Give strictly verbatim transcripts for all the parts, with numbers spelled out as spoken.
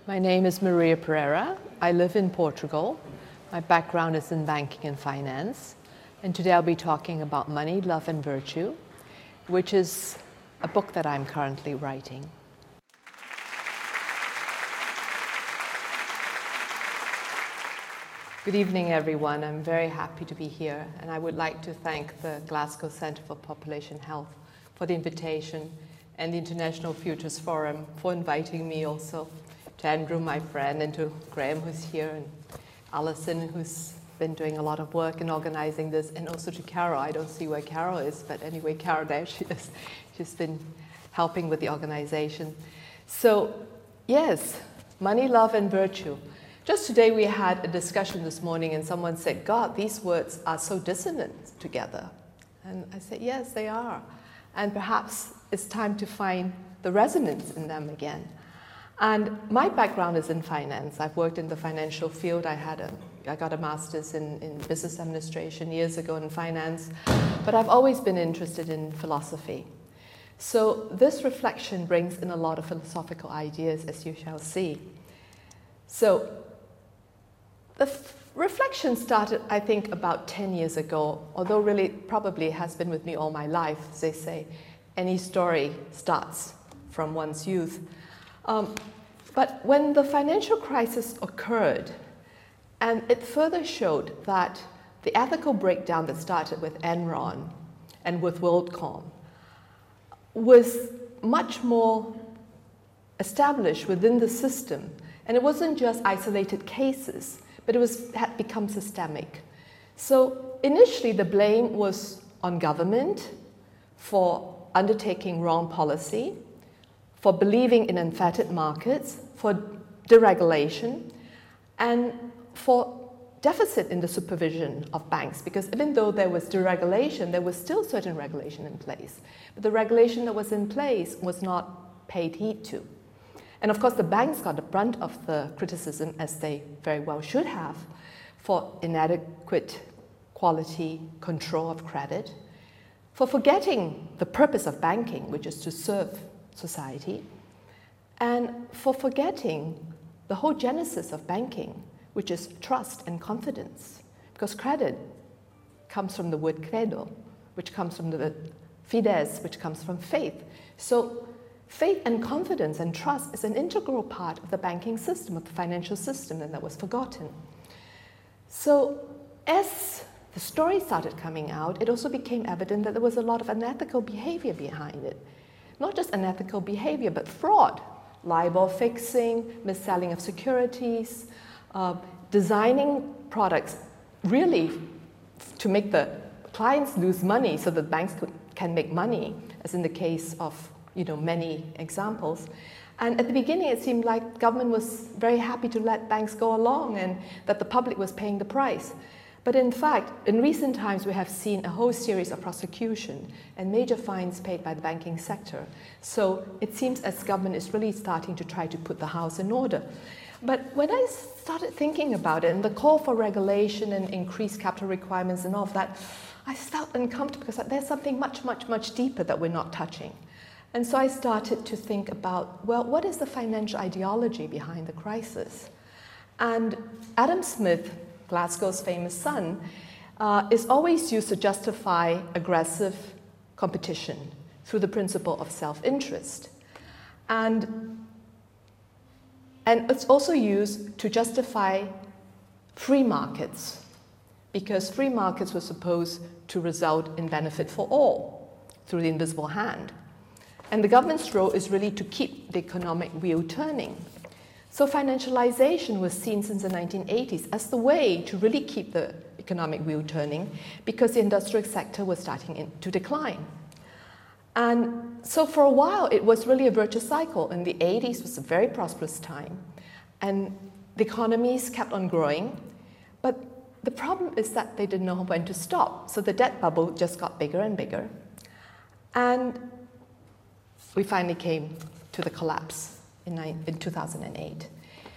My name is Maria Pereira. I live in Portugal. My background is in banking and finance. And today I'll be talking about Money, Love and Virtue, which is a book that I'm currently writing. Good evening, everyone. I'm very happy to be here, and I would like to thank the Glasgow Centre for Population Health for the invitation and the International Futures Forum for inviting me, also to Andrew, my friend, and to Graham, who's here, and Alison, who's been doing a lot of work in organizing this, and also to Carol. I don't see where Carol is, but anyway, Carol, there she is. She's been helping with the organization. So, yes, money, love, and virtue. Just today we had a discussion this morning and someone said, God, these words are so dissonant together. And I said, yes, they are. And perhaps it's time to find the resonance in them again. And my background is in finance. I've worked in the financial field. I had a, I got a master's in, in business administration years ago in finance, but I've always been interested in philosophy. So this reflection brings in a lot of philosophical ideas, as you shall see. So the f- reflection started, I think, about ten years ago, although really probably has been with me all my life. As they say, any story starts from one's youth. Um, but when the financial crisis occurred, and it further showed that the ethical breakdown that started with Enron and with WorldCom was much more established within the system. And it wasn't just isolated cases, but it was, had become systemic. So initially the blame was on government for undertaking wrong policy, for believing in unfettered markets, for deregulation, and for deficit in the supervision of banks. Because even though there was deregulation, there was still certain regulation in place. But the regulation that was in place was not paid heed to. And of course, the banks got the brunt of the criticism, as they very well should have, for inadequate quality control of credit, for forgetting the purpose of banking, which is to serve society, and for forgetting the whole genesis of banking, which is trust and confidence. Because credit comes from the word credo, which comes from the fides, which comes from faith. So faith and confidence and trust is an integral part of the banking system, of the financial system, and that was forgotten. So as the story started coming out, it also became evident that there was a lot of unethical behavior behind it. Not just unethical behavior, but fraud, LIBOR fixing, mis-selling of securities, uh, designing products really to make the clients lose money so that banks could, can make money, as in the case of you know, many examples. And at the beginning, it seemed like government was very happy to let banks go along and that the public was paying the price. But in fact, in recent times, we have seen a whole series of prosecution and major fines paid by the banking sector. So it seems as government is really starting to try to put the house in order. But when I started thinking about it and the call for regulation and increased capital requirements and all of that, I felt uncomfortable because there's something much, much, much deeper that we're not touching. And so I started to think about, well, what is the financial ideology behind the crisis? And Adam Smith, Glasgow's famous son, uh, is always used to justify aggressive competition through the principle of self-interest. And, and it's also used to justify free markets, because free markets were supposed to result in benefit for all through the invisible hand. And the government's role is really to keep the economic wheel turning. So financialization was seen since the nineteen eighties as the way to really keep the economic wheel turning, because the industrial sector was starting in, to decline. And so for a while, it was really a virtuous cycle. In the eighties was a very prosperous time, and the economies kept on growing. But the problem is that they didn't know when to stop. So the debt bubble just got bigger and bigger. And we finally came to the collapse in, in two thousand eight.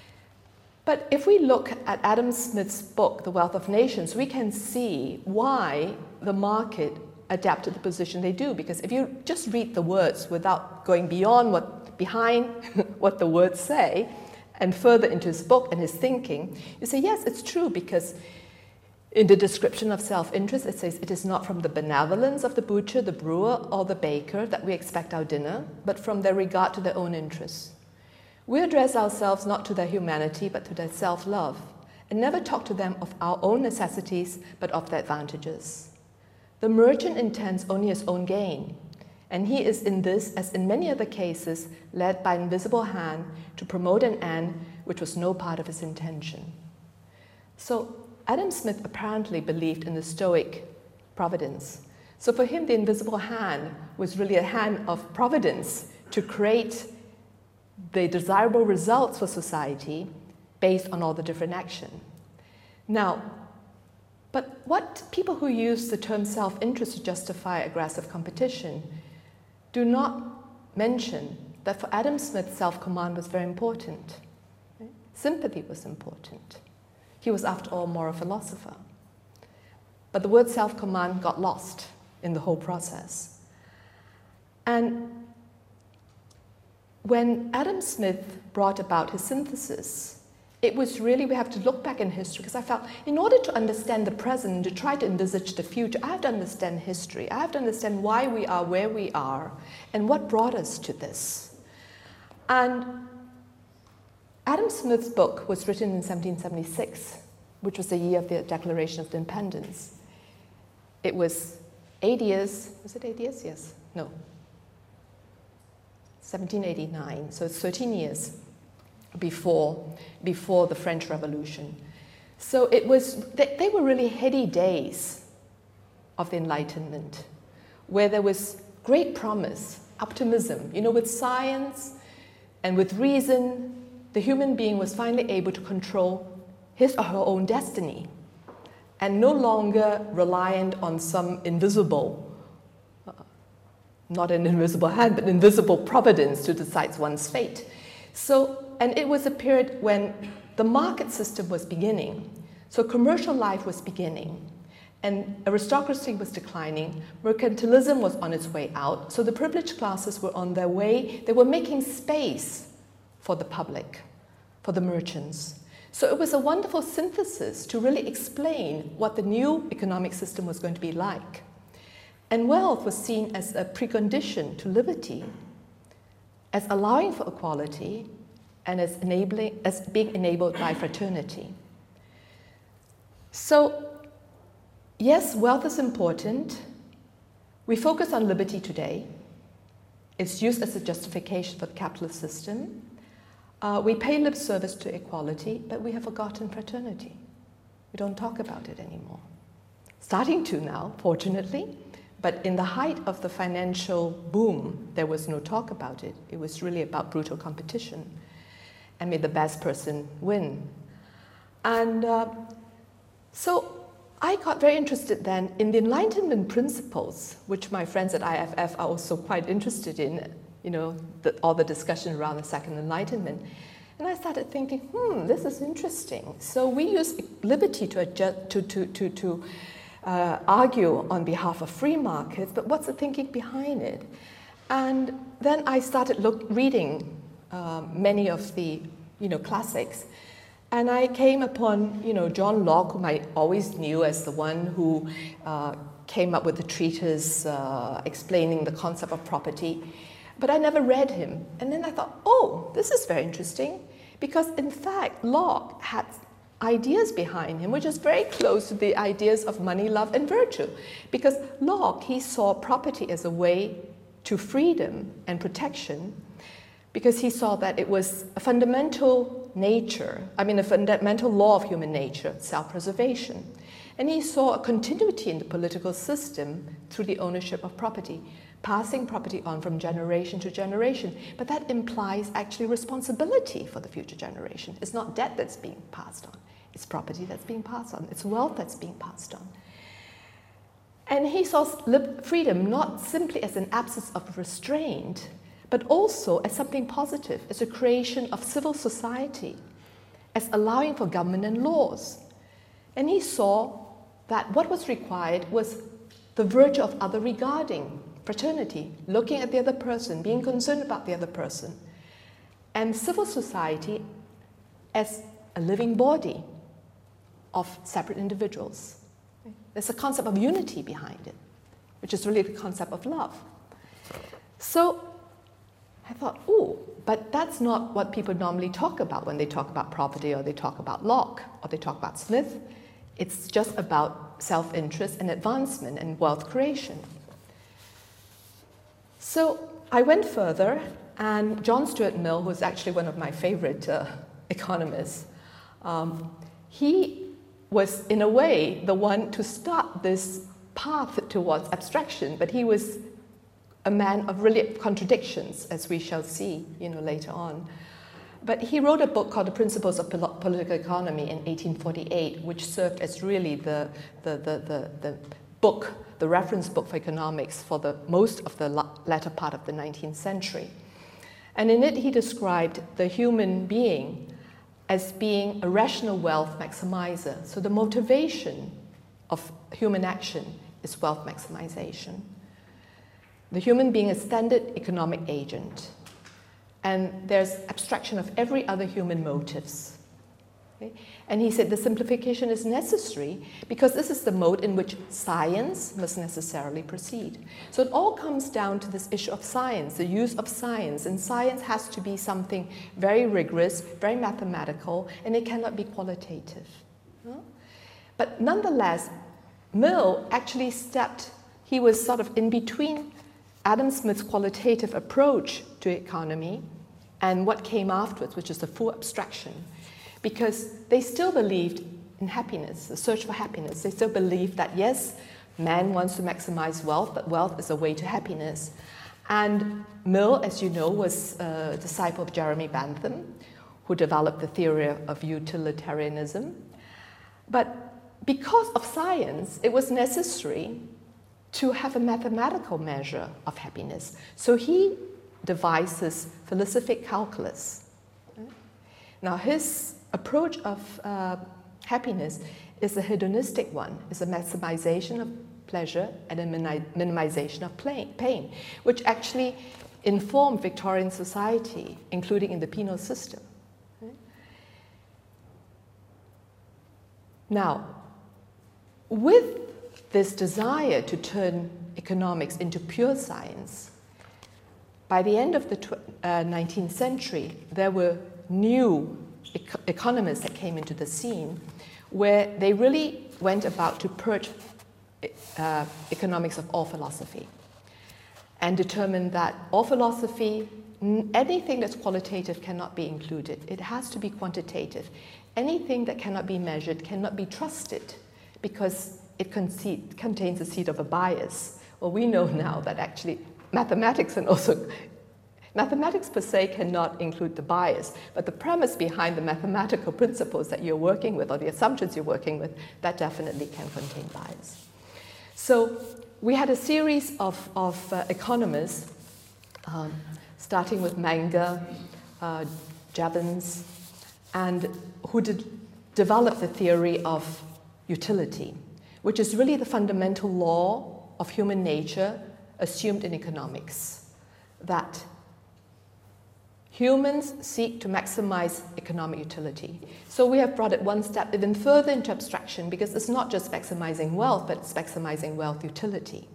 But if we look at Adam Smith's book, The Wealth of Nations, we can see why the market adapted the position they do. Because if you just read the words without going beyond what behind what the words say, and further into his book and his thinking, you say, yes, it's true, because in the description of self-interest, it says it is not from the benevolence of the butcher, the brewer, or the baker that we expect our dinner, but from their regard to their own interests. We address ourselves not to their humanity, but to their self-love, and never talk to them of our own necessities, but of their advantages. The merchant intends only his own gain, and he is in this, as in many other cases, led by an invisible hand to promote an end which was no part of his intention. So Adam Smith apparently believed in the Stoic providence. So for him, the invisible hand was really a hand of providence to create the desirable results for society based on all the different action. Now, but what people who use the term self-interest to justify aggressive competition do not mention that for Adam Smith, self-command was very important. Right? Sympathy was important. He was, after all, more a philosopher. But the word self-command got lost in the whole process. And when Adam Smith brought about his synthesis, it was really, we have to look back in history, because I felt in order to understand the present, to try to envisage the future, I have to understand history. I have to understand why we are where we are and what brought us to this. And Adam Smith's book was written in seventeen seventy-six, which was the year of the Declaration of Independence. It was eight years, was it eight years? Yes, no. seventeen eighty-nine, so it's thirteen years before, before the French Revolution. So it was, they, they were really heady days of the Enlightenment, where there was great promise, optimism. You know, with science and with reason, the human being was finally able to control his or her own destiny and no longer reliant on some invisible, uh, not an invisible hand, but invisible providence to decide one's fate. So, and it was a period when the market system was beginning. So commercial life was beginning. And aristocracy was declining. Mercantilism was on its way out. So the privileged classes were on their way. They were making space for the public, for the merchants. So it was a wonderful synthesis to really explain what the new economic system was going to be like. And wealth was seen as a precondition to liberty, as allowing for equality, and as, enabling, as being enabled by fraternity. So, yes, wealth is important. We focus on liberty today. It's used as a justification for the capitalist system. Uh, we pay lip service to equality, but we have forgotten fraternity. We don't talk about it anymore. Starting to now, fortunately, but in the height of the financial boom, there was no talk about it. It was really about brutal competition. And may the best person win. And uh, so I got very interested then in the Enlightenment principles, which my friends at I F F are also quite interested in, you know, the, all the discussion around the Second Enlightenment. And I started thinking, hmm, this is interesting. So we use liberty to, adjust, to, to, to, to uh, argue on behalf of free markets, but what's the thinking behind it? And then I started look, reading Uh, many of the, you know, classics. And I came upon, you know, John Locke, whom I always knew as the one who uh, came up with the treatise uh, explaining the concept of property. But I never read him. And then I thought, oh, this is very interesting. Because in fact, Locke had ideas behind him, which is very close to the ideas of money, love, and virtue. Because Locke, he saw property as a way to freedom and protection, because he saw that it was a fundamental nature, I mean a fundamental law of human nature, self-preservation. And he saw a continuity in the political system through the ownership of property, passing property on from generation to generation. But that implies actually responsibility for the future generation. It's not debt that's being passed on, it's property that's being passed on, it's wealth that's being passed on. And he saw freedom not simply as an absence of restraint, but also as something positive, as a creation of civil society, as allowing for government and laws. And he saw that what was required was the virtue of other regarding, fraternity, looking at the other person, being concerned about the other person. And civil society as a living body of separate individuals. There's a concept of unity behind it, which is really the concept of love. So I thought, oh, but that's not what people normally talk about when they talk about property, or they talk about Locke, or they talk about Smith. It's just about self-interest and advancement and wealth creation. So I went further, and John Stuart Mill, who's actually one of my favorite uh, economists, um, he was, in a way, the one to start this path towards abstraction, but he was a man of really contradictions, as we shall see, you know, later on. But he wrote a book called The Principles of Pol- Political Economy in eighteen forty-eight, which served as really the, the, the, the, the book, the reference book for economics for the most of the la- latter part of the nineteenth century. And in it, he described the human being as being a rational wealth maximizer. So the motivation of human action is wealth maximization. The human being is a standard economic agent. And there's abstraction of every other human motives. Okay? And he said the simplification is necessary because this is the mode in which science must necessarily proceed. So it all comes down to this issue of science, the use of science. And science has to be something very rigorous, very mathematical, and it cannot be qualitative. Huh? But nonetheless, Mill actually stepped, he was sort of in between Adam Smith's qualitative approach to economy and what came afterwards, which is the full abstraction, because they still believed in happiness, the search for happiness. They still believed that, yes, man wants to maximize wealth, but wealth is a way to happiness. And Mill, as you know, was a disciple of Jeremy Bentham, who developed the theory of utilitarianism. But because of science, it was necessary to have a mathematical measure of happiness. So he devises philosophic calculus. Now his approach of uh, happiness is a hedonistic one, is a maximization of pleasure and a minimization of pain, which actually informed Victorian society, including in the penal system. Now, with this desire to turn economics into pure science, by the end of the tw- uh, nineteenth century, there were new ec- economists that came into the scene where they really went about to purge uh, economics of all philosophy and determined that all philosophy, n- anything that's qualitative cannot be included. It has to be quantitative. Anything that cannot be measured cannot be trusted because it conce- contains a seed of a bias. Well, we know now that actually mathematics and also mathematics per se cannot include the bias, but the premise behind the mathematical principles that you're working with or the assumptions you're working with, that definitely can contain bias. So we had a series of, of uh, economists, um, starting with Menger, uh, Jevons, and who did develop the theory of utility, which is really the fundamental law of human nature assumed in economics, that humans seek to maximize economic utility. So we have brought it one step even further into abstraction because it's not just maximizing wealth, but it's maximizing wealth utility.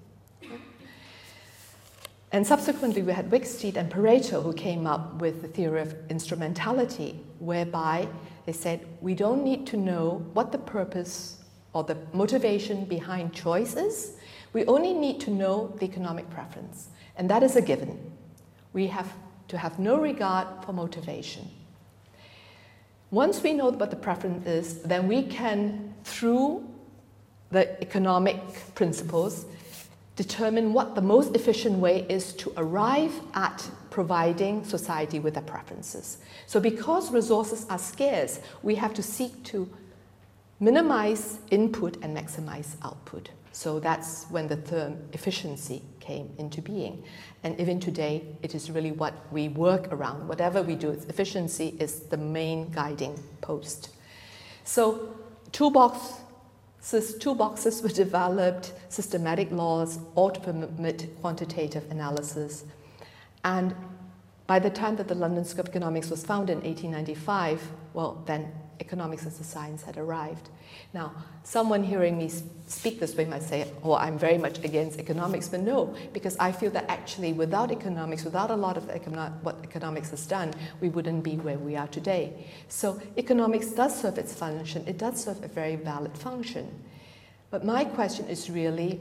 And subsequently, we had Wicksteed and Pareto who came up with the theory of instrumentality, whereby they said, we don't need to know what the purpose or the motivation behind choice is. We only need to know the economic preference. And that is a given. We have to have no regard for motivation. Once we know what the preference is, then we can, through the economic principles, determine what the most efficient way is to arrive at providing society with their preferences. So because resources are scarce, we have to seek to minimize input and maximize output. So that's when the term efficiency came into being. And even today, it is really what we work around. Whatever we do, efficiency is the main guiding post. So toolbox Two boxes were developed, systematic laws, all to permit quantitative analysis. And By the time that the London School of Economics was founded in eighteen ninety-five, well, then economics as a science had arrived. Now, someone hearing me speak this way might say, oh, I'm very much against economics, but no, because I feel that actually without economics, without a lot of econo- what economics has done, we wouldn't be where we are today. So economics does serve its function, it does serve a very valid function. But my question is really,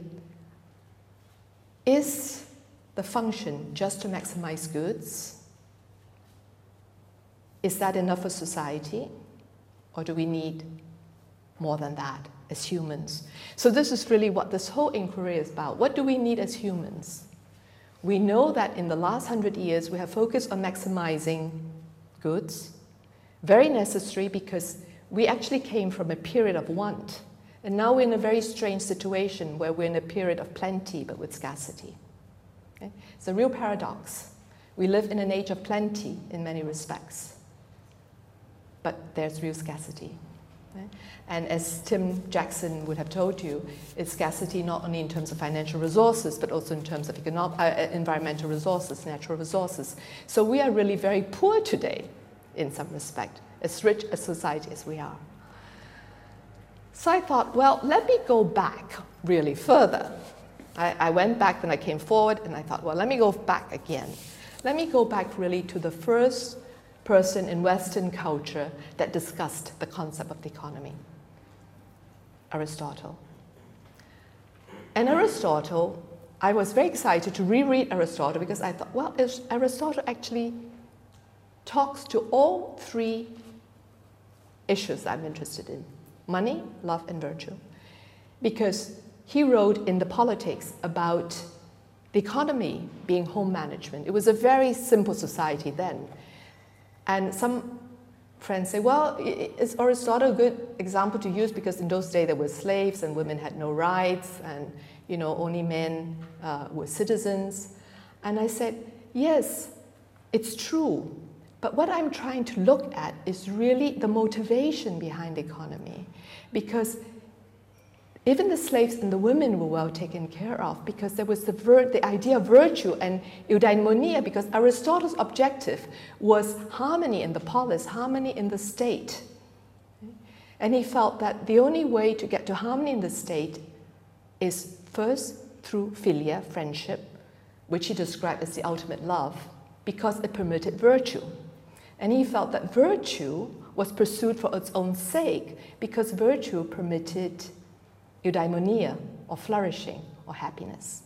is the function just to maximize goods? Is that enough for society? Or do we need more than that as humans? So this is really what this whole inquiry is about. What do we need as humans? We know that in the last hundred years we have focused on maximizing goods. Very necessary because we actually came from a period of want. And now we're in a very strange situation where we're in a period of plenty but with scarcity. Okay? It's a real paradox. We live in an age of plenty in many respects, but there's real scarcity. Right? And as Tim Jackson would have told you, it's scarcity not only in terms of financial resources, but also in terms of economic, uh, environmental resources, natural resources. So we are really very poor today, in some respect, as rich a society as we are. So I thought, well, let me go back really further. I, I went back, then I came forward, and I thought, well, let me go back again. Let me go back really to the first person in Western culture that discussed the concept of the economy, Aristotle. And Aristotle, I was very excited to reread Aristotle because I thought, well, Aristotle actually talks to all three issues I'm interested in: money, love, and virtue. Because he wrote in the Politics about the economy being home management. It was a very simple society then. And some friends say, well, is Aristotle a good example to use because in those days there were slaves and women had no rights and, you know, only men uh, were citizens? And I said, yes, it's true. But what I'm trying to look at is really the motivation behind the economy. Because even the slaves and the women were well taken care of because there was the, vir- the idea of virtue and eudaimonia, because Aristotle's objective was harmony in the polis, harmony in the state. And he felt that the only way to get to harmony in the state is first through philia, friendship, which he described as the ultimate love, because it permitted virtue. And he felt that virtue was pursued for its own sake because virtue permitted eudaimonia, or flourishing, or happiness.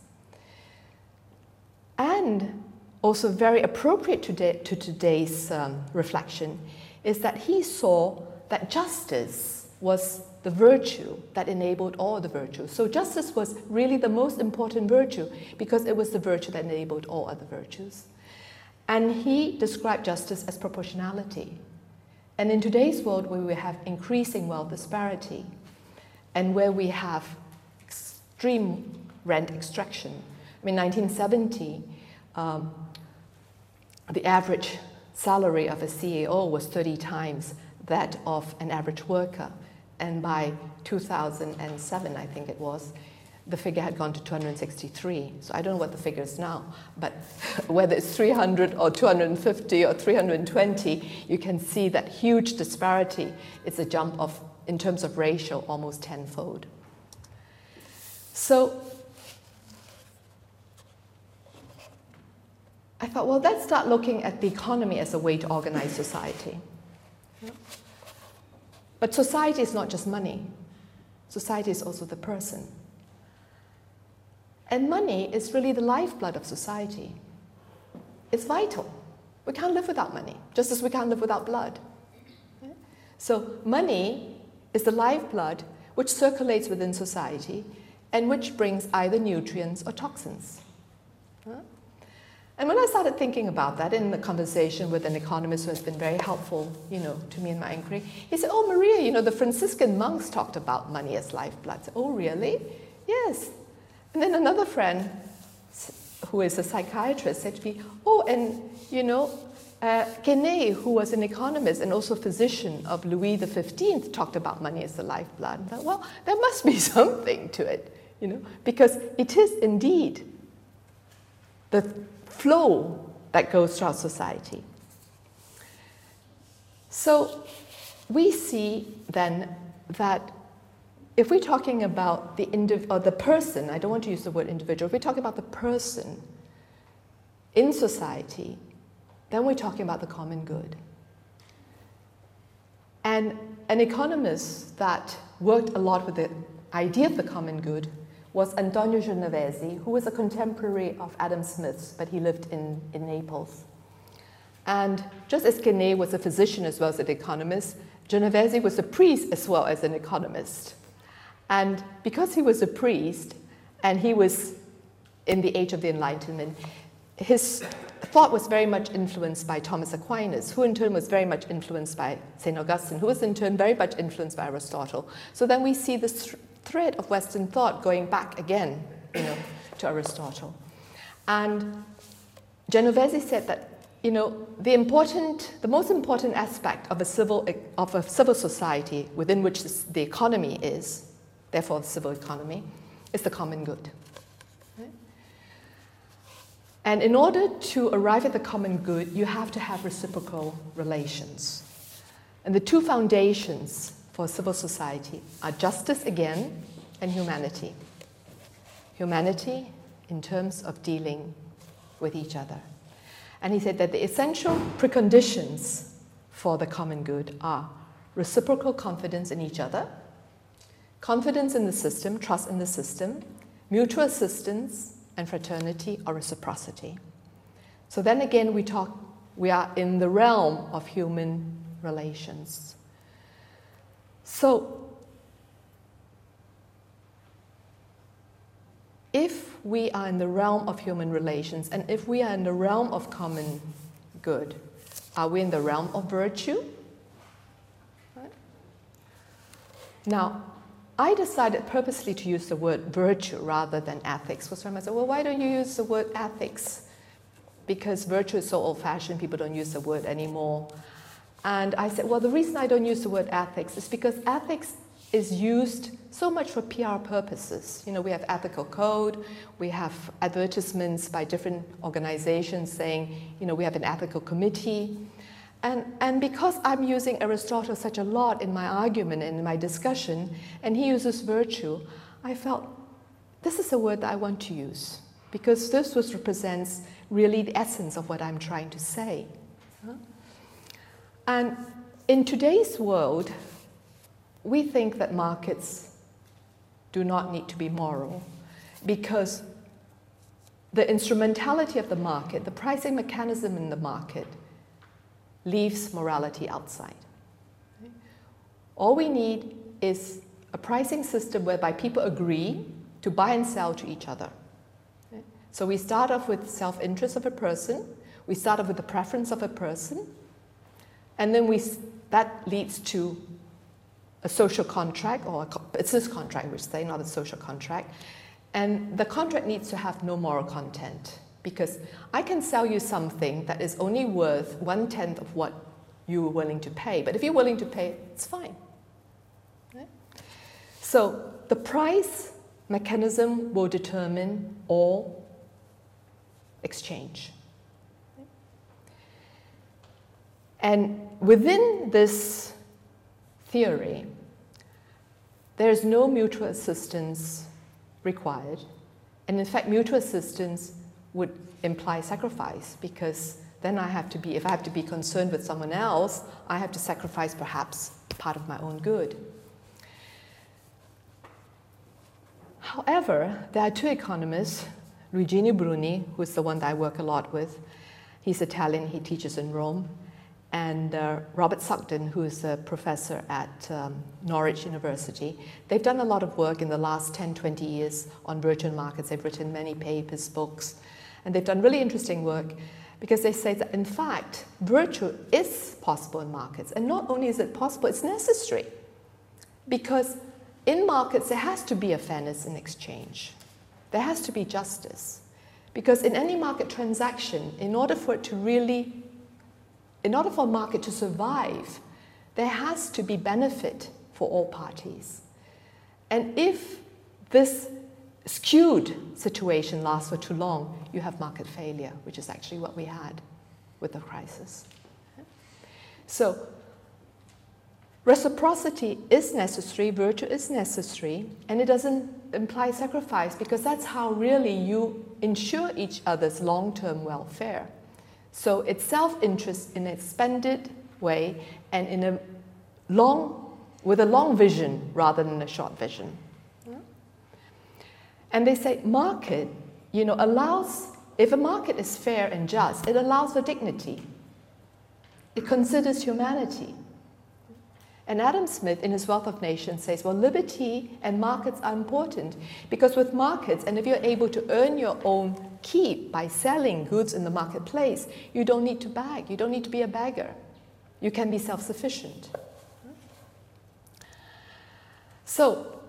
And also very appropriate to, de- to today's um, reflection is that he saw that justice was the virtue that enabled all the virtues. So justice was really the most important virtue because it was the virtue that enabled all other virtues. And he described justice as proportionality. And in today's world where we have increasing wealth disparity, and where we have extreme rent extraction. I mean, nineteen seventy, um, the average salary of a C A O was thirty times that of an average worker. And by two thousand seven, I think it was, the figure had gone to two hundred sixty-three. So I don't know what the figure is now, but whether it's three hundred or two hundred fifty or three hundred twenty, you can see that huge disparity. It's a jump of, in terms of ratio, almost tenfold. So I thought, well, let's start looking at the economy as a way to organize society. But society is not just money. Society is also the person. And money is really the lifeblood of society. It's vital. We can't live without money, just as we can't live without blood. So money is the lifeblood which circulates within society and which brings either nutrients or toxins. And when I started thinking about that in the conversation with an economist who has been very helpful, you know, to me in my inquiry, he said, oh, Maria, you know, the Franciscan monks talked about money as lifeblood. I said, oh, really? Yes. And then another friend, who is a psychiatrist, said to me, oh, and, you know, uh, Quesnay, who was an economist and also physician of Louis the fifteenth, talked about money as the lifeblood. And I thought, well, there must be something to it, you know, because it is indeed the flow that goes throughout society. So we see then that if we're talking about the indiv- or the person, I don't want to use the word individual, if we're talking about the person in society, then we're talking about the common good. And an economist that worked a lot with the idea of the common good was Antonio Genovesi, who was a contemporary of Adam Smith's, but he lived in, in Naples. And just as Quesnay was a physician as well as an economist, Genovesi was a priest as well as an economist. And because he was a priest, and he was in the age of the Enlightenment, his thought was very much influenced by Thomas Aquinas, who in turn was very much influenced by Saint Augustine, who was in turn very much influenced by Aristotle. So then we see this th- thread of Western thought going back again, you know, to Aristotle. And Genovesi said that, you know, the important, the most important aspect of a civil of a civil society within which the economy is, therefore the civil economy, is the common good. Right? And in order to arrive at the common good, you have to have reciprocal relations. And the two foundations for civil society are justice again and humanity. Humanity in terms of dealing with each other. And he said that the essential preconditions for the common good are reciprocal confidence in each other, confidence in the system, trust in the system, mutual assistance, and fraternity or reciprocity. So then again, we talk, we are in the realm of human relations. So, if we are in the realm of human relations, and if we are in the realm of common good, are we in the realm of virtue? Right? Now, I decided purposely to use the word virtue rather than ethics. Because I said, well, why don't you use the word ethics? Because virtue is so old-fashioned, people don't use the word anymore. And I said, well, the reason I don't use the word ethics is because ethics is used so much for P R purposes. You know, we have ethical code, we have advertisements by different organizations saying, you know, we have an ethical committee. And, and because I'm using Aristotle such a lot in my argument and in my discussion, and he uses virtue, I felt this is a word that I want to use, because this was represents really the essence of what I'm trying to say. Huh? And in today's world, we think that markets do not need to be moral because the instrumentality of the market, the pricing mechanism in the market, leaves morality outside. All we need is a pricing system whereby people agree to buy and sell to each other. So we start off with self-interest of a person, we start off with the preference of a person, and then we, that leads to a social contract, or a business contract, which say, not a social contract. And the contract needs to have no moral content, because I can sell you something that is only worth one-tenth of what you were willing to pay. But if you're willing to pay, it's fine. Right? So the price mechanism will determine all exchange. And within this theory, there's no mutual assistance required. And in fact, mutual assistance would imply sacrifice, because then I have to be, if I have to be concerned with someone else, I have to sacrifice perhaps part of my own good. However, there are two economists, Luigi Bruni, who's the one that I work a lot with. He's Italian, he teaches in Rome. And uh, Robert Sugden, who is a professor at um, Norwich University. They've done a lot of work in the last ten, twenty years on virtual markets. They've written many papers, books, and they've done really interesting work because they say that, in fact, virtue is possible in markets. And not only is it possible, it's necessary. Because in markets, there has to be a fairness in exchange. There has to be justice. Because in any market transaction, in order for it to really In order for a market to survive, there has to be benefit for all parties. And if this skewed situation lasts for too long, you have market failure, which is actually what we had with the crisis. So, reciprocity is necessary, virtue is necessary, and it doesn't imply sacrifice, because that's how really you ensure each other's long-term welfare. So it's self-interest in an expanded way and in a long, with a long vision rather than a short vision. Yeah? And they say market, you know, allows, if a market is fair and just, it allows for dignity. It considers humanity. And Adam Smith, in his Wealth of Nations, says, well, liberty and markets are important, because with markets, and if you're able to earn your own keep by selling goods in the marketplace, you don't need to beg. You don't need to be a beggar. You can be self-sufficient. So,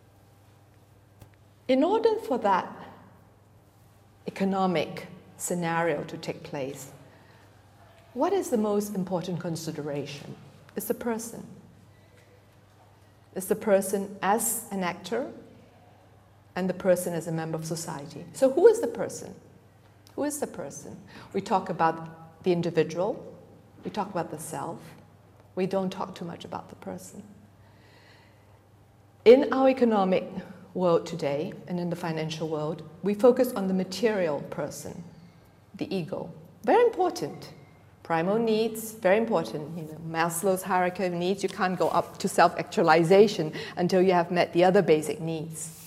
in order for that economic scenario to take place, what is the most important consideration? It's the person. It's the person as an actor and the person as a member of society. So who is the person? Who is the person? We talk about the individual. We talk about the self. We don't talk too much about the person. In our economic world today, and in the financial world, we focus on the material person, the ego. Very important. Primal needs, very important. You know, Maslow's hierarchy of needs, you can't go up to self-actualization until you have met the other basic needs.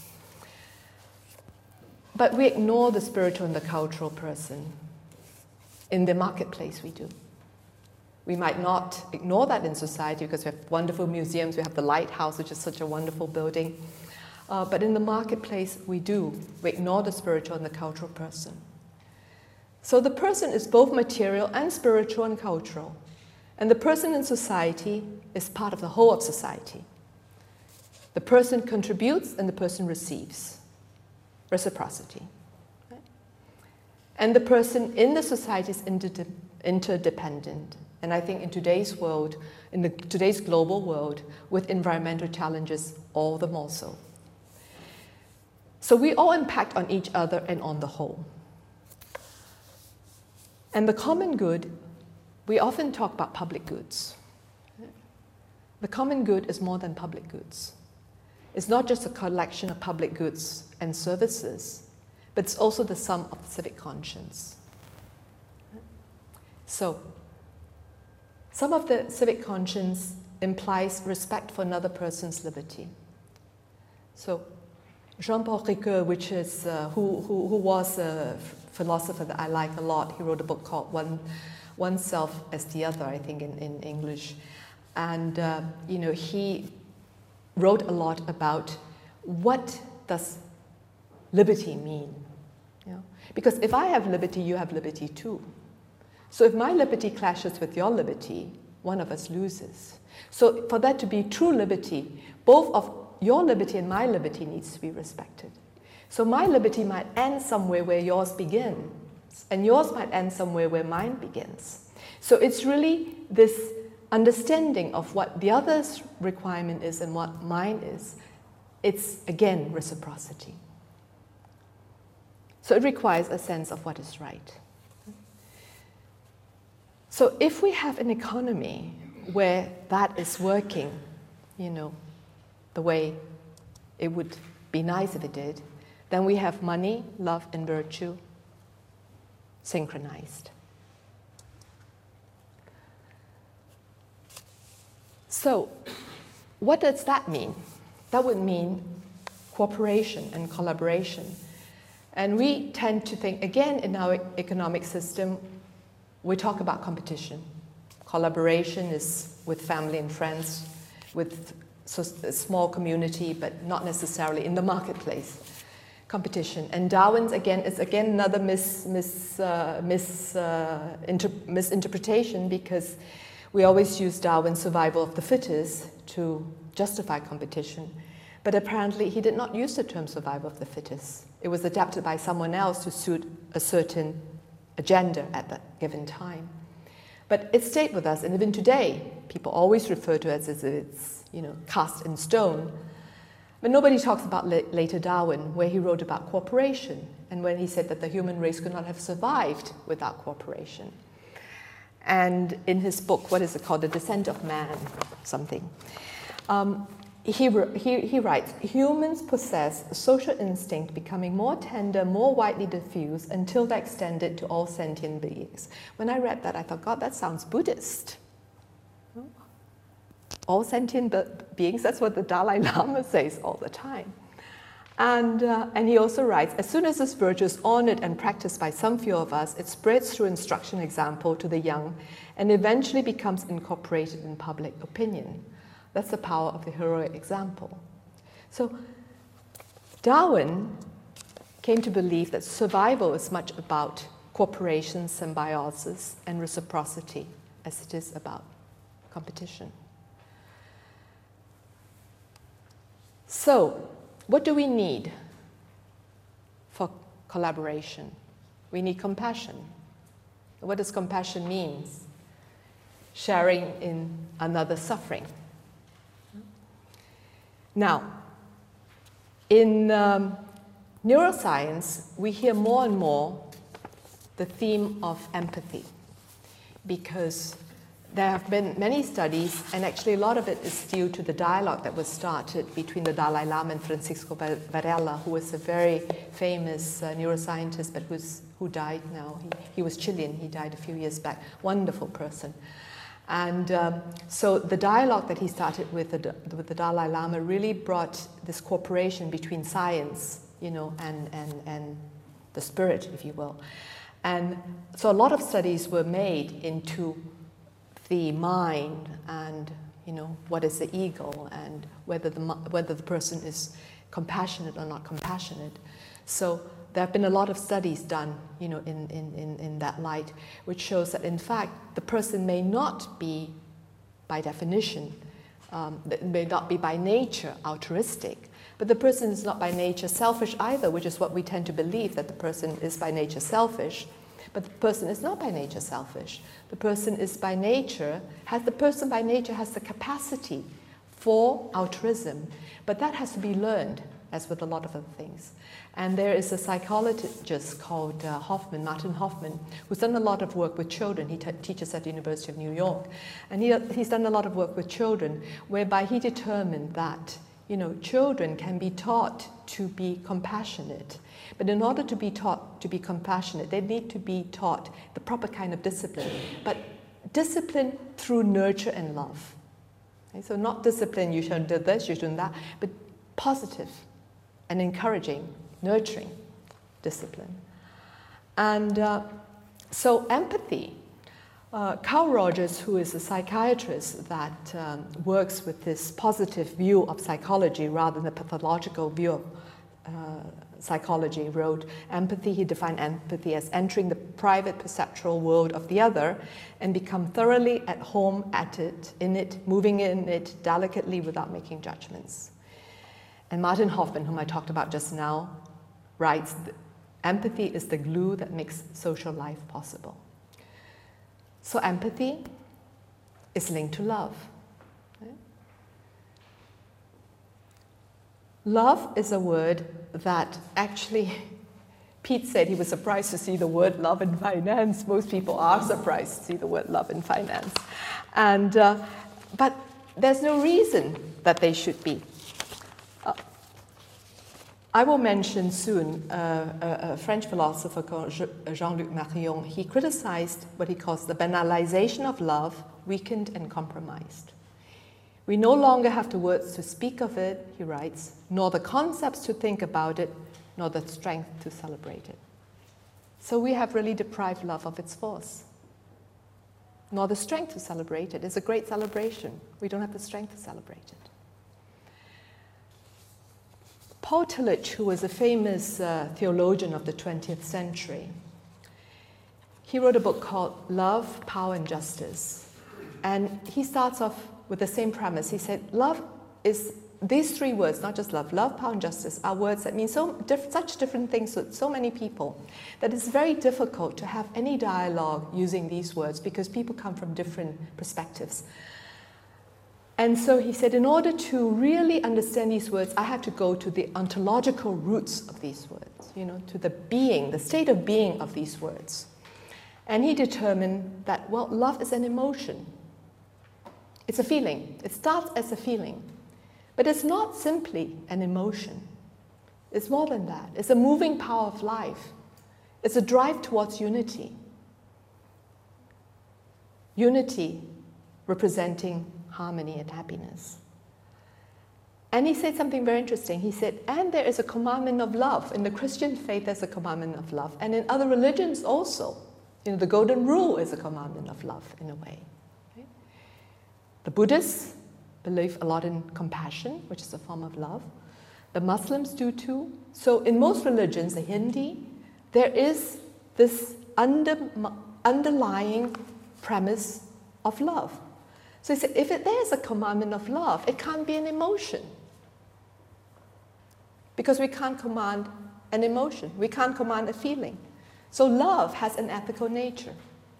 But we ignore the spiritual and the cultural person. In the marketplace, we do. We might not ignore that in society because we have wonderful museums, we have the Lighthouse, which is such a wonderful building. Uh, but in the marketplace, we do. We ignore the spiritual and the cultural person. So the person is both material and spiritual and cultural. And the person in society is part of the whole of society. The person contributes and the person receives. Reciprocity. Right? And the person in the society is inter interdependent. And I think in today's world, in the, today's global world, with environmental challenges, all the more so. So we all impact on each other and on the whole. And the common good, we often talk about public goods. The common good is more than public goods. It's not just a collection of public goods and services, but it's also the sum of civic conscience. So, some of the civic conscience implies respect for another person's liberty. So, Jean-Paul Ricoeur, which is, uh, who, who, who was a philosopher that I like a lot, he wrote a book called One, Oneself as the Other, I think in, in English. And, uh, you know, he wrote a lot about what does liberty mean. You know? Because if I have liberty, you have liberty too. So if my liberty clashes with your liberty, one of us loses. So for that to be true liberty, both of your liberty and my liberty needs to be respected. So my liberty might end somewhere where yours begins, and yours might end somewhere where mine begins. So it's really this understanding of what the other's requirement is and what mine is. It's, again, reciprocity. So it requires a sense of what is right. So if we have an economy where that is working, you know, the way it would be nice if it did, then we have money, love, and virtue synchronized. So, what does that mean? That would mean cooperation and collaboration. And we tend to think, again, in our economic system, we talk about competition. Collaboration is with family and friends, with a small community, but not necessarily in the marketplace. Competition. And Darwin's, again, is again another mis, mis, uh, mis, uh, inter, misinterpretation, because we always use Darwin's survival of the fittest to justify competition. But apparently he did not use the term survival of the fittest. It was adapted by someone else to suit a certain agenda at that given time. But it stayed with us, and even today, people always refer to it as if it's, you know, cast in stone. But nobody talks about later Darwin, where he wrote about cooperation, and when he said that the human race could not have survived without cooperation. And in his book, what is it called, The Descent of Man, something, um, he, he, he writes, humans possess a social instinct becoming more tender, more widely diffused, until they extend it to all sentient beings. When I read that, I thought, God, that sounds Buddhist. All sentient beings, that's what the Dalai Lama says all the time. And, uh, and he also writes, as soon as this virtue is honored and practiced by some few of us, it spreads through instruction and example to the young and eventually becomes incorporated in public opinion. That's the power of the heroic example. So Darwin came to believe that survival is much about cooperation, symbiosis, and reciprocity as it is about competition. So, what do we need for collaboration? We need compassion. What does compassion mean? Sharing in another's suffering. Now, in um, neuroscience, we hear more and more the theme of empathy, because there have been many studies, and actually a lot of it is due to the dialogue that was started between the Dalai Lama and Francisco Varela, who was a very famous uh, neuroscientist, but who's, who died now. He, he was Chilean, he died a few years back. Wonderful person. And um, so the dialogue that he started with the, with the Dalai Lama really brought this cooperation between science, you know, and, and, and the spirit, if you will. And so a lot of studies were made into the mind and, you know, what is the ego and whether the, whether the person is compassionate or not compassionate. So there have been a lot of studies done, you know, in, in, in, in that light, which shows that, in fact, the person may not be, by definition, um, may not be by nature altruistic, but the person is not by nature selfish either, which is what we tend to believe, that the person is by nature selfish. But the person is not by nature selfish. The person is by nature, has, the person by nature has the capacity for altruism, but that has to be learned, as with a lot of other things. And there is a psychologist called uh, Hoffman, Martin Hoffman, who's done a lot of work with children. He t- teaches at the University of New York. And he, he's done a lot of work with children, whereby he determined that, you know, children can be taught to be compassionate. But in order to be taught to be compassionate, they need to be taught the proper kind of discipline. But discipline through nurture and love. Okay? So not discipline, you should do this, you should do that, but positive and encouraging, nurturing discipline. And uh, so empathy. Uh, Carl Rogers, who is a psychiatrist that um, works with this positive view of psychology rather than a pathological view of uh, psychology, wrote empathy. He defined empathy as entering the private perceptual world of the other and become thoroughly at home at it, in it, moving in it delicately without making judgments. And Martin Hoffman, whom I talked about just now, writes, empathy is the glue that makes social life possible. So empathy is linked to love. Right? Love is a word that actually, Pete said he was surprised to see the word love in finance. Most people are surprised to see the word love in finance. And, uh, but there's no reason that they should be. Uh, I will mention soon uh, a, a French philosopher called Jean-Luc Marion. He criticized what he calls the banalization of love, weakened and compromised. We no longer have the words to speak of it, he writes, nor the concepts to think about it, nor the strength to celebrate it. So we have really deprived love of its force, nor the strength to celebrate it. It's a great celebration. We don't have the strength to celebrate it. Paul Tillich, who was a famous uh, theologian of the twentieth century, he wrote a book called Love, Power, and Justice. And he starts off with the same premise. He said, love is, these three words, not just love, love, power, and justice, are words that mean so diff- such different things to so many people that it's very difficult to have any dialogue using these words because people come from different perspectives. And so he said, in order to really understand these words, I had to go to the ontological roots of these words, you know, to the being, the state of being of these words. And he determined that, well, love is an emotion. It's a feeling. It starts as a feeling. But it's not simply an emotion. It's more than that. It's a moving power of life. It's a drive towards unity. Unity representing harmony and happiness. And he said something very interesting. He said, and there is a commandment of love. In the Christian faith, there's a commandment of love. And in other religions also. You know, the golden rule is a commandment of love in a way. Right? The Buddhists believe a lot in compassion, which is a form of love. The Muslims do too. So in most religions, the Hindi, there is this under, underlying premise of love. So he said, if it, there's a commandment of love, it can't be an emotion. Because we can't command an emotion. We can't command a feeling. So love has an ethical nature.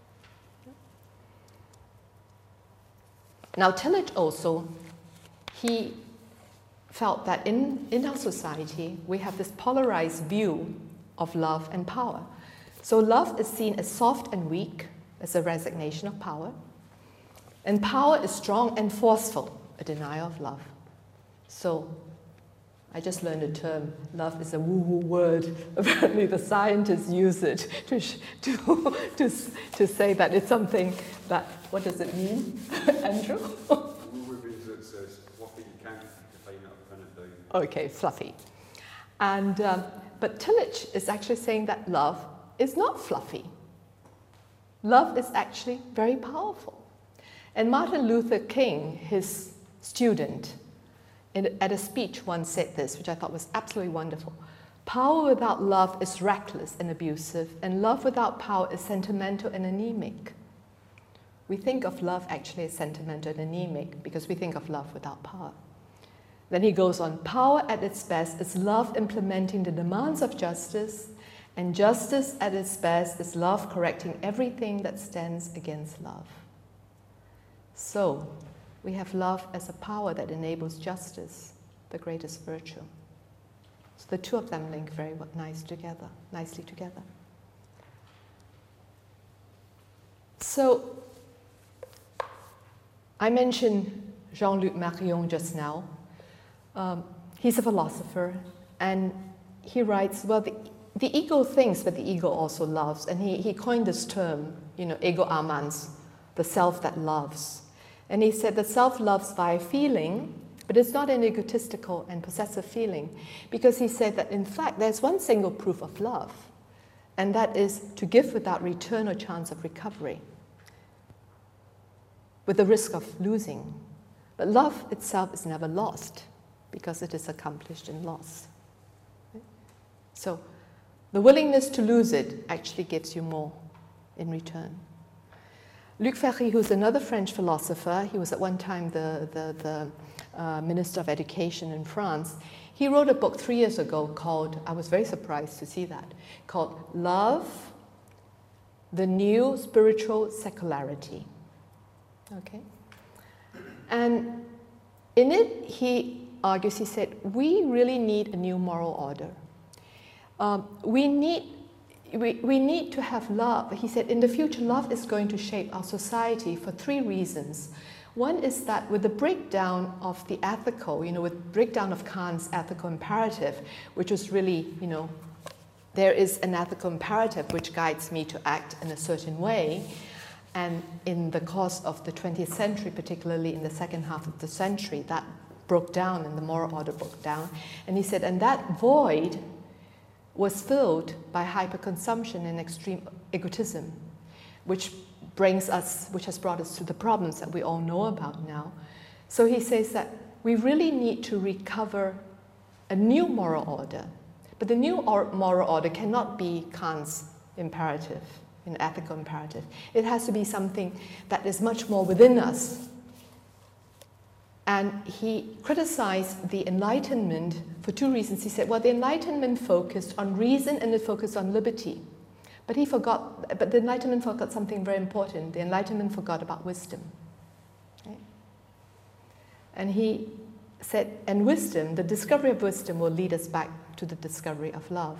Now Tillich also, he felt that in, in our society, we have this polarized view of love and power. So love is seen as soft and weak, as a resignation of power. And power is strong and forceful, a denial of love. So I just learned a term, love is a woo-woo word. Apparently the scientists use it to, to, to, to say that it's something that, what does it mean, Andrew? Woo-woo means it says what you can't define that kind of thing. Okay, fluffy. And, um, but Tillich is actually saying that love is not fluffy. Love is actually very powerful. And Martin Luther King, his student, in, at a speech once said this, which I thought was absolutely wonderful. Power without love is reckless and abusive, and love without power is sentimental and anemic. We think of love actually as sentimental and anemic because we think of love without power. Then he goes on, power at its best is love implementing the demands of justice, and justice at its best is love correcting everything that stands against love. So, we have love as a power that enables justice, the greatest virtue. So the two of them link very nice together, nicely together. So, I mentioned Jean-Luc Marion just now. Um, he's a philosopher, and he writes, well, the, the ego thinks, but the ego also loves. And he, he coined this term, you know, ego amans, the self that loves. And he said the self loves via feeling, but it's not an egotistical and possessive feeling, because he said that, in fact, there's one single proof of love, and that is to give without return or chance of recovery, with the risk of losing. But love itself is never lost, because it is accomplished in loss. So the willingness to lose it actually gives you more in return. Luc Ferry, who's another French philosopher, he was at one time the, the, the uh, Minister of Education in France, he wrote a book three years ago called, I was very surprised to see that, called Love, the New Spiritual Secularity. Okay? And in it, he argues, he said, we really need a new moral order. Um, we need We, we need to have love. He said, in the future, love is going to shape our society for three reasons. One is that with the breakdown of the ethical, you know, with breakdown of Kant's ethical imperative, which was really, you know, there is an ethical imperative which guides me to act in a certain way. And in the course of the twentieth century, particularly in the second half of the century, that broke down and the moral order broke down. And he said, and that void was filled by hyperconsumption and extreme egotism, which brings us, which has brought us to the problems that we all know about now. So he says that we really need to recover a new moral order, but the new or moral order cannot be Kant's imperative, an ethical imperative. It has to be something that is much more within us. And he criticized the Enlightenment for two reasons. He said, well, the Enlightenment focused on reason and it focused on liberty. But he forgot, but the Enlightenment forgot something very important. The Enlightenment forgot about wisdom. Right? And he said, and wisdom, the discovery of wisdom will lead us back to the discovery of love.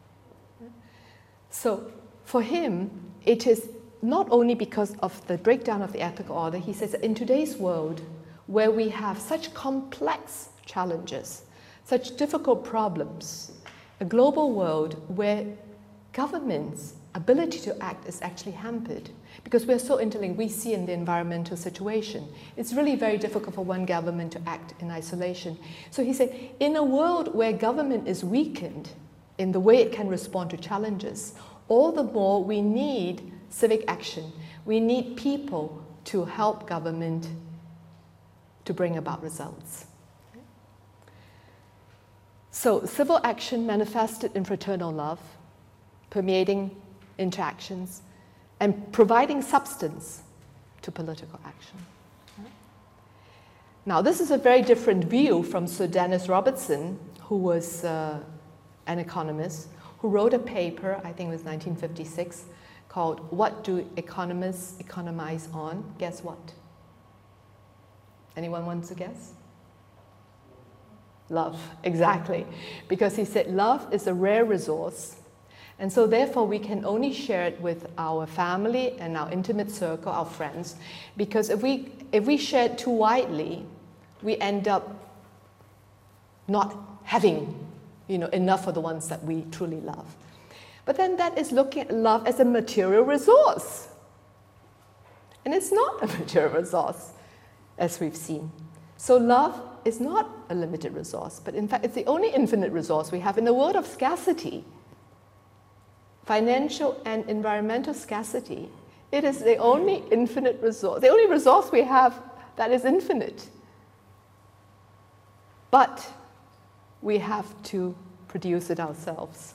So for him, it is not only because of the breakdown of the ethical order. He says that in today's world, where we have such complex challenges, such difficult problems, a global world where governments' ability to act is actually hampered, because we're so interlinked. We see in the environmental situation, it's really very difficult for one government to act in isolation. So he said, in a world where government is weakened in the way it can respond to challenges, all the more we need civic action. We need people to help government to bring about results. So civil action manifested in fraternal love, permeating interactions, and providing substance to political action. Now, this is a very different view from Sir Dennis Robertson, who was uh, an economist, who wrote a paper, I think it was nineteen fifty-six, called What Do Economists Economize On? Guess what? Anyone wants to guess? Love, exactly. Because he said love is a rare resource, and so therefore we can only share it with our family and our intimate circle, our friends, because if we, if we share it too widely, we end up not having, you know, enough for the ones that we truly love. But then that is looking at love as a material resource. And it's not a material resource, as we've seen. So love is not a limited resource, but in fact it's the only infinite resource we have in a world of scarcity. Financial and environmental scarcity. It is the only infinite resource, the only resource we have that is infinite. But we have to produce it ourselves.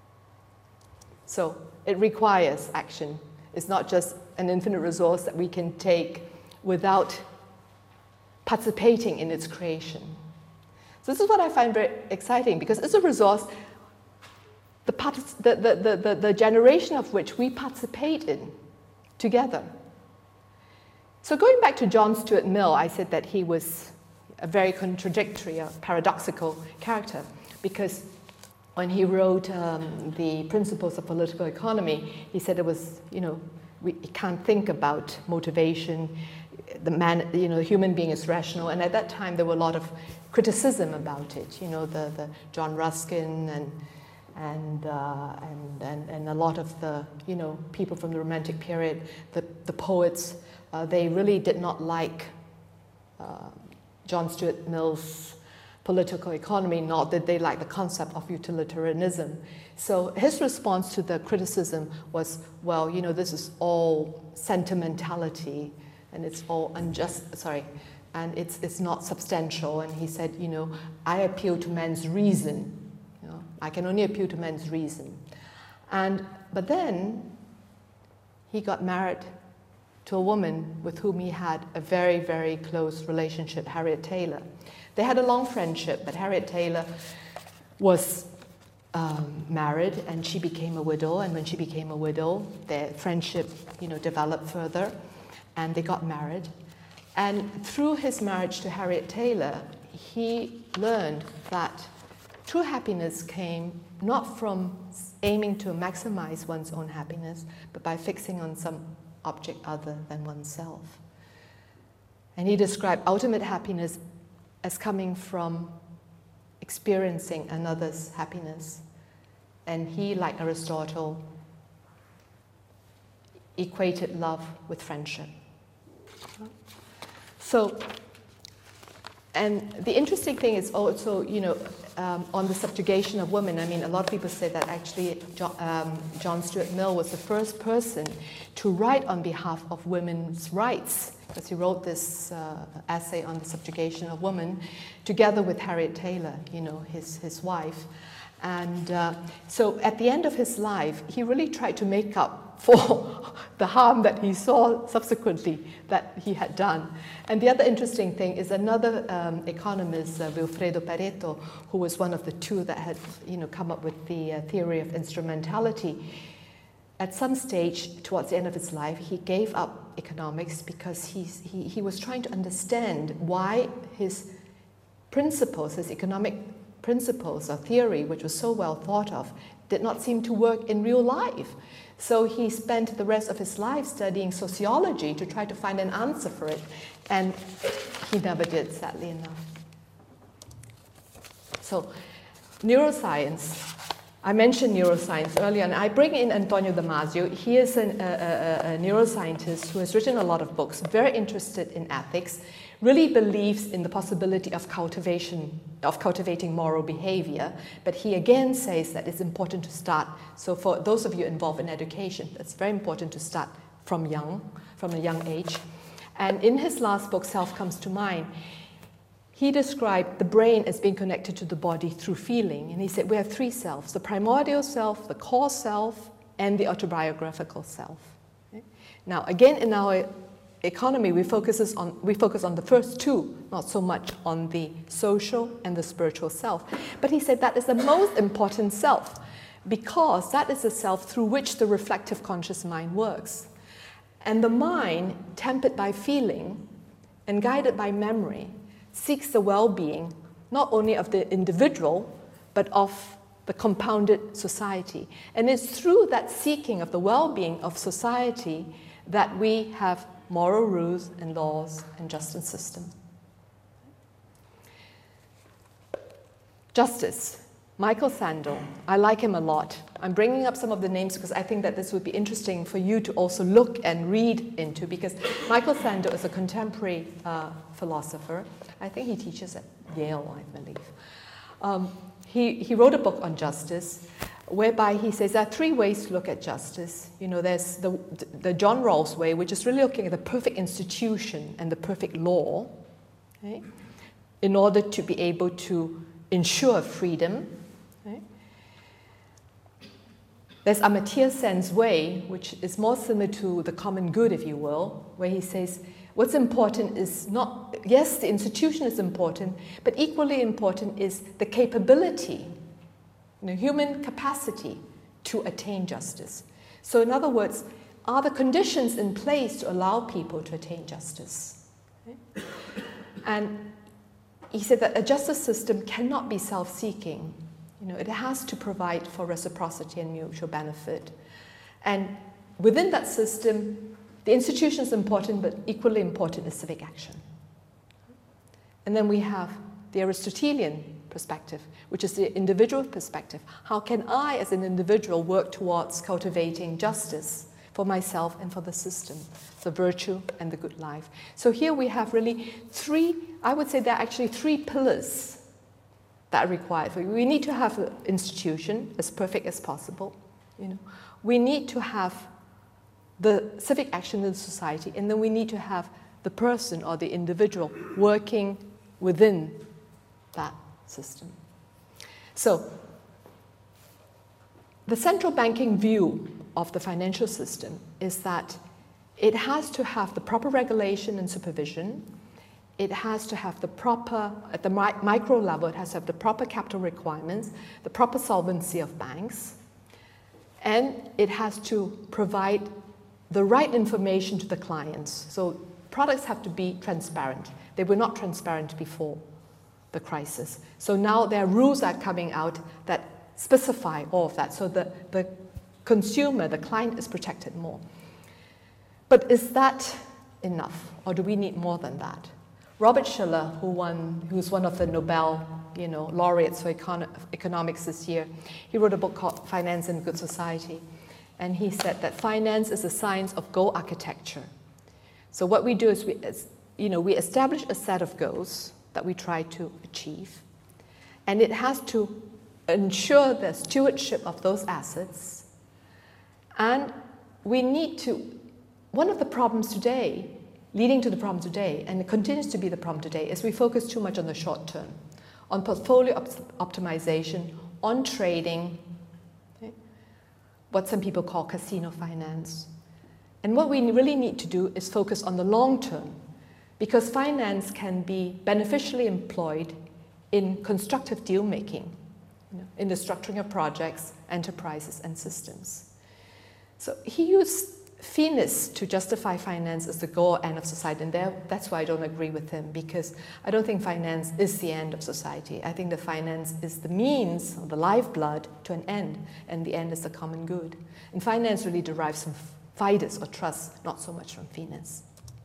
So it requires action. It's not just an infinite resource that we can take without participating in its creation. So this is what I find very exciting, because it's a resource, the, partic- the, the, the, the, the generation of which we participate in together. So going back to John Stuart Mill, I said that he was a very contradictory, a paradoxical character, because when he wrote um, the Principles of Political Economy, he said it was, you know, we can't think about motivation. The man, you know, the human being is rational, and at that time there were a lot of criticism about it. You know, the, the John Ruskin and and, uh, and and and a lot of the, you know, people from the Romantic period, the the poets, uh, they really did not like uh, John Stuart Mill's political economy, nor did they like the concept of utilitarianism. So his response to the criticism was, well, you know, this is all sentimentality, and it's all unjust, sorry, and it's it's not substantial. And he said, you know, I appeal to man's reason. You know, I can only appeal to man's reason. And but then he got married to a woman with whom he had a very, very close relationship, Harriet Taylor. They had a long friendship, but Harriet Taylor was um, married, and she became a widow. And when she became a widow, their friendship, you know, developed further, and they got married. And through his marriage to Harriet Taylor, he learned that true happiness came not from aiming to maximize one's own happiness, but by fixing on some object other than oneself. And he described ultimate happiness as coming from experiencing another's happiness. And he, like Aristotle, equated love with friendship. So, and the interesting thing is also, you know, um, on the subjugation of women. I mean, a lot of people say that actually John, um, John Stuart Mill was the first person to write on behalf of women's rights, because he wrote this uh, essay on the subjugation of women together with Harriet Taylor, you know, his, his wife. And uh, so at the end of his life, he really tried to make up for the harm that he saw subsequently that he had done. And the other interesting thing is another um, economist, uh, Vilfredo Pareto, who was one of the two that had, you know, come up with the uh, theory of instrumentality. at some stage towards the end of his life, he gave up economics because he's, he, he was trying to understand why his principles, his economic principles or theory, which was so well thought of, did not seem to work in real life. So he spent the rest of his life studying sociology to try to find an answer for it, and he never did, sadly enough. So, neuroscience. I mentioned neuroscience earlier, and I bring in Antonio Damasio. He is an, a, a, a neuroscientist who has written a lot of books, very interested in ethics, really believes in the possibility of cultivation, of cultivating moral behavior, but he again says that it's important to start. So for those of you involved in education, it's very important to start from young, from a young age. And in his last book, Self Comes to Mind, he described the brain as being connected to the body through feeling. And he said we have three selves: the primordial self, the core self, and the autobiographical self. Okay? Now, again, in our economy, we, focuses on, we focus on the first two, not so much on the social and the spiritual self. But he said that is the most important self, because that is the self through which the reflective conscious mind works. And the mind, tempered by feeling and guided by memory, seeks the well-being not only of the individual, but of the compounded society. And it's through that seeking of the well-being of society that we have moral rules and laws and justice system. Justice. Michael Sandel. I like him a lot. I'm bringing up some of the names because I think that this would be interesting for you to also look and read into, because Michael Sandel is a contemporary uh, philosopher. I think he teaches at Yale, I believe. Um, he, he wrote a book on justice, whereby he says there are three ways to look at justice. You know, there's the, the John Rawls way, which is really looking at the perfect institution and the perfect law, okay, in order to be able to ensure freedom. Okay. There's Amartya Sen's way, which is more similar to the common good, if you will, where he says what's important is not, yes, the institution is important, but equally important is the capability, you know, human capacity to attain justice. So in other words, are the conditions in place to allow people to attain justice? Okay? And he said that a justice system cannot be self-seeking. You know, it has to provide for reciprocity and mutual benefit. And within that system, the institution is important, but equally important is civic action. And then we have the Aristotelian perspective, which is the individual perspective. How can I, as an individual, work towards cultivating justice for myself and for the system, the virtue and the good life? So here we have really three, I would say there are actually three pillars that are required. We need to have an institution as perfect as possible. You know, we need to have the civic action in society, and then we need to have the person or the individual working within that system. So, the central banking view of the financial system is that it has to have the proper regulation and supervision. It has to have the proper, at the mi- micro level, it has to have the proper capital requirements, the proper solvency of banks, and it has to provide the right information to the clients. So products have to be transparent. They were not transparent before the crisis. So now there are rules that are coming out that specify all of that. So the, the consumer, the client, is protected more. But is that enough, or do we need more than that? Robert Shiller, who won, who's one of the Nobel, you know, laureates for econ- economics this year, he wrote a book called Finance and Good Society. And he said that finance is a science of goal architecture. So what we do is, we, you know, we establish a set of goals that we try to achieve. And it has to ensure the stewardship of those assets. And we need to, one of the problems today, leading to the problem today, and it continues to be the problem today, is we focus too much on the short term, on portfolio op- optimization, on trading, okay? What some people call casino finance. And what we really need to do is focus on the long term, because finance can be beneficially employed in constructive deal making, you know, in the structuring of projects, enterprises, and systems. So he used Finis to justify finance as the goal end of society, and there, that's why I don't agree with him, because I don't think finance is the end of society. I think the finance is the means, or the lifeblood, to an end, and the end is the common good. And finance really derives from fidus, or trust, not so much from Finis.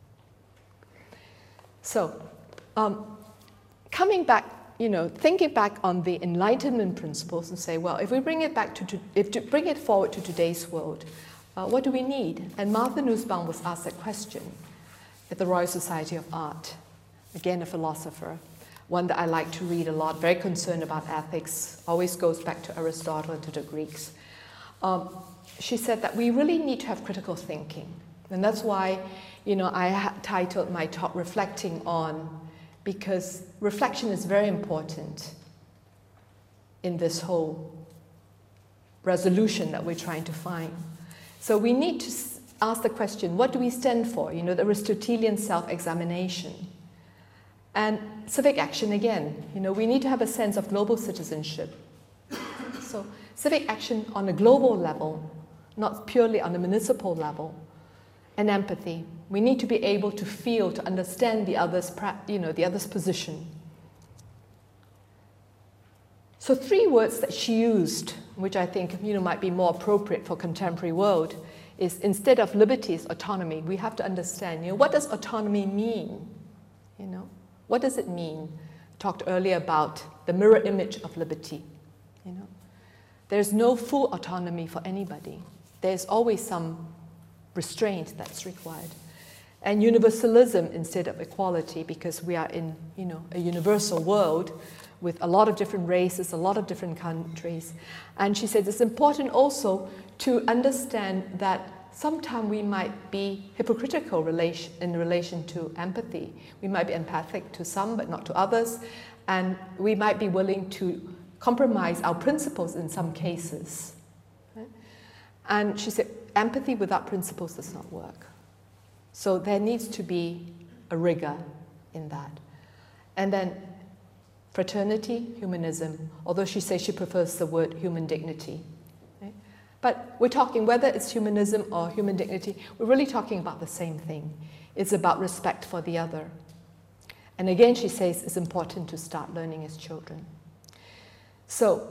So, um, coming back, you know, thinking back on the Enlightenment principles and say, well, if we bring it back to, to if to bring it forward to today's world, uh, what do we need? And Martha Nussbaum was asked that question at the Royal Society of Art. Again, a philosopher, one that I like to read a lot, very concerned about ethics, always goes back to Aristotle and to the Greeks. Um, she said that we really need to have critical thinking. And that's why, you know, I ha- titled my talk Reflecting On, because reflection is very important in this whole resolution that we're trying to find. So we need to ask the question, what do we stand for? You know, the Aristotelian self-examination. And civic action again. You know, we need to have a sense of global citizenship. So civic action on a global level, not purely on a municipal level. And empathy. We need to be able to feel, to understand the other's, you know, the other's position. So three words that she used, which I think, you know, might be more appropriate for contemporary world, is instead of liberty is autonomy. We have to understand, you know, what does autonomy mean? You know, what does it mean? I talked earlier about the mirror image of liberty. You know, there's no full autonomy for anybody. There's always some restraint that's required. And universalism instead of equality, because we are in, you know, a universal world with a lot of different races, a lot of different countries. And she said it's important also to understand that sometimes we might be hypocritical relation, in relation to empathy. We might be empathic to some, but not to others. And we might be willing to compromise our principles in some cases. Right? And she said, empathy without principles does not work. So there needs to be a rigor in that. And then fraternity, humanism, although she says she prefers the word human dignity. Right? But we're talking, whether it's humanism or human dignity, we're really talking about the same thing. It's about respect for the other. And again, she says it's important to start learning as children. So,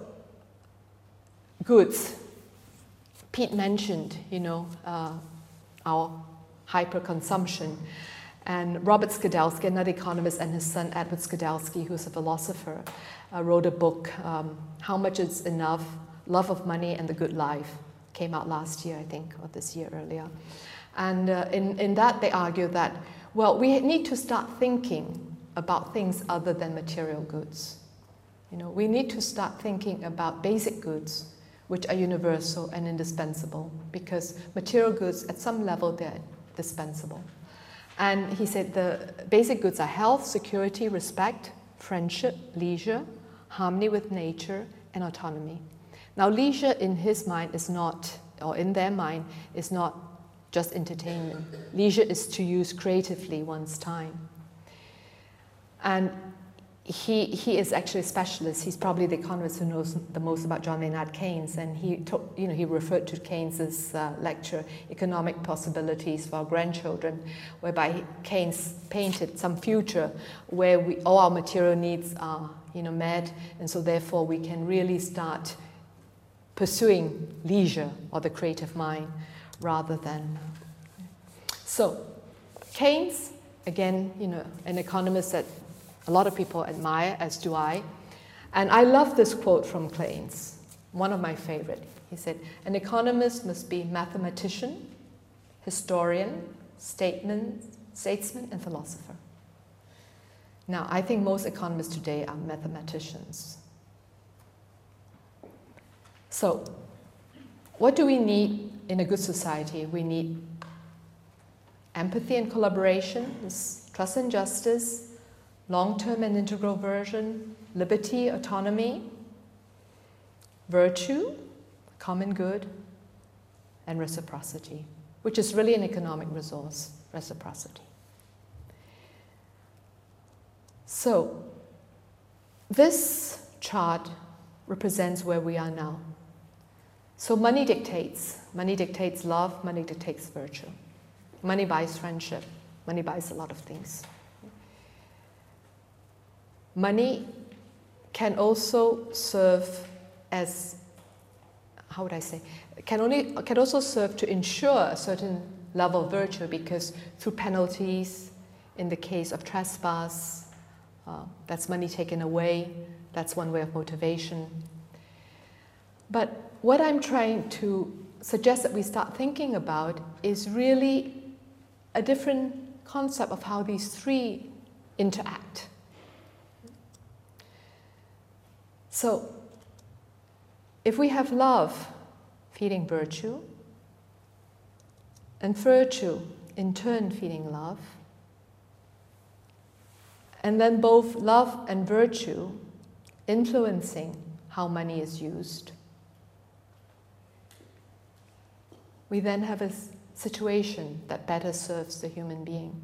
goods. Pete mentioned, you know, uh, our hyperconsumption. And Robert Skidelsky, another economist, and his son Edward Skidelsky, who's a philosopher, uh, wrote a book, um, How Much Is Enough? Love of Money and the Good Life. Came out last year, I think, or this year earlier. And uh, in, in that they argue that, well, we need to start thinking about things other than material goods. You know, we need to start thinking about basic goods, which are universal and indispensable, because material goods, at some level, they're dispensable. And he said the basic goods are health, security, respect, friendship, leisure, harmony with nature, and autonomy. Now, leisure in his mind is not, or in their mind, is not just entertainment. Leisure is to use creatively one's time. And He, he is actually a specialist. He's probably the economist who knows the most about John Maynard Keynes, and he, took, you know, he referred to Keynes's uh, lecture, Economic Possibilities for Our Grandchildren, whereby Keynes painted some future where we, all our material needs are, you know, met, and so therefore we can really start pursuing leisure or the creative mind rather than. So, Keynes, again, you know, an economist that a lot of people admire, as do I. And I love this quote from Keynes, one of my favorite. He said, an economist must be mathematician, historian, statesman, statesman, and philosopher. Now, I think most economists today are mathematicians. So, what do we need in a good society? We need empathy and collaboration, trust and justice, long-term and integral version, liberty, autonomy, virtue, common good, and reciprocity, which is really an economic resource, reciprocity. So, this chart represents where we are now. So money dictates. Money dictates love, money dictates virtue. Money buys friendship. Money buys a lot of things. Money can also serve as, how would I say, can only can also serve to ensure a certain level of virtue, because through penalties, in the case of trespass, uh, that's money taken away. That's one way of motivation. But what I'm trying to suggest that we start thinking about is really a different concept of how these three interact. So, if we have love feeding virtue, and virtue in turn feeding love, and then both love and virtue influencing how money is used, we then have a situation that better serves the human being.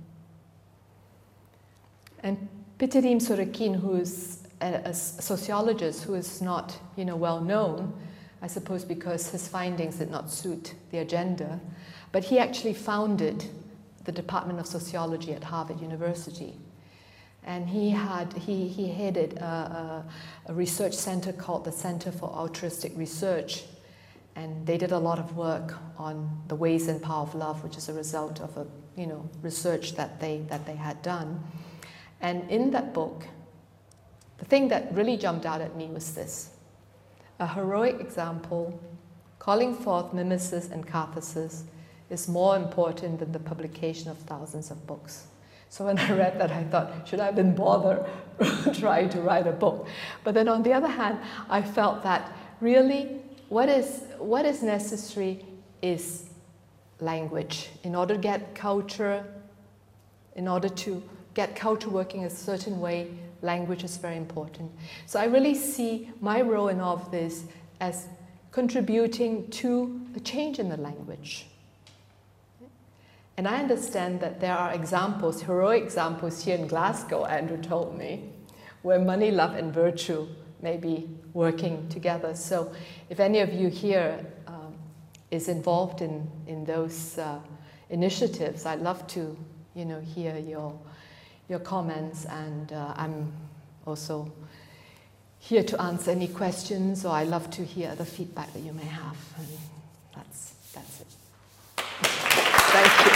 And Pitirim Sorokin, who's a, a sociologist who is not, you know, well known, I suppose because his findings did not suit the agenda, but he actually founded the Department of Sociology at Harvard University. And he had he, he headed a, a, a research center called the Center for Altruistic Research. And they did a lot of work on the ways and power of love, which is a result of a, you know, research that they that they had done. And in that book, the thing that really jumped out at me was this: a heroic example, calling forth mimesis and catharsis, is more important than the publication of thousands of books. So when I read that, I thought, should I have been bothered trying to write a book? But then on the other hand, I felt that really, What is, what is necessary is language. In order to get culture, in order to get culture working a certain way, language is very important. So I really see my role in all of this as contributing to a change in the language. And I understand that there are examples, heroic examples here in Glasgow, Andrew told me, where money, love, and virtue may be working together. So if any of you here um, is involved in, in those uh, initiatives, I'd love to, you know, hear your, your comments, and uh, I'm also here to answer any questions, or I'd love to hear the feedback that you may have. And that's, that's it. Thank you.